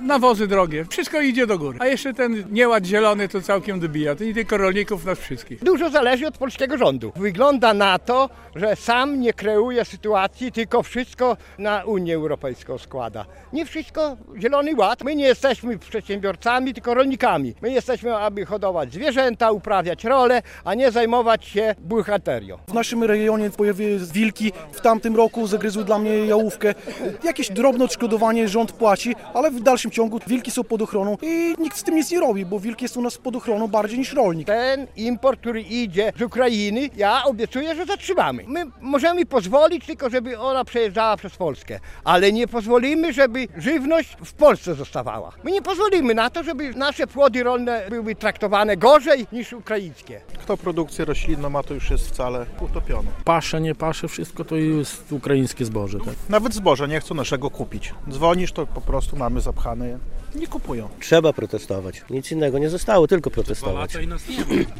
nawozy drogie, wszystko idzie do góry. A jeszcze ten nieład zielony to całkiem dobija, to nie tylko rolników, nas wszystkich. Dużo zależy od polskiego rządu. Wygląda na to, że sam nie kreuje sytuacji, tylko wszystko na Unię Europejską składa. Nie wszystko Zielony Ład. My nie jesteśmy przedsiębiorcami, tylko rolnikami. My jesteśmy, aby hodować zwierzęta, uprawiać role, a nie zajmować się buchalterią. W naszym rejonie pojawiły się wilki. W tamtym roku zagryzły dla mnie jałówkę. Jakieś drobne odszkodowanie rząd płaci, ale w dalszym ciągu wilki są pod ochroną i nikt z tym nic nie robi, bo wilk jest u nas pod ochroną bardziej niż rolnik. Ten import, który idzie z Ukrainy, ja obiecuję, że zatrzymamy. My możemy pozwolić tylko, żeby ona przejeżdżała przez Polskę, ale nie pozwolimy, żeby żywność w Polsce zostawała. My nie pozwolimy na to, żeby nasze płody rolne były traktowane gorzej niż ukraińskie. Kto produkcję roślinną ma, to już jest wcale utopione. Pasze, nie pasze, wszystko to jest ukraińskie zboże. Tak? Nawet zboże nie chcą naszego kupić. Dzwonisz, to po prostu mamy zapchane je. Nie kupują. Trzeba protestować. Nic innego nie zostało, tylko protestować. I nas nie ma.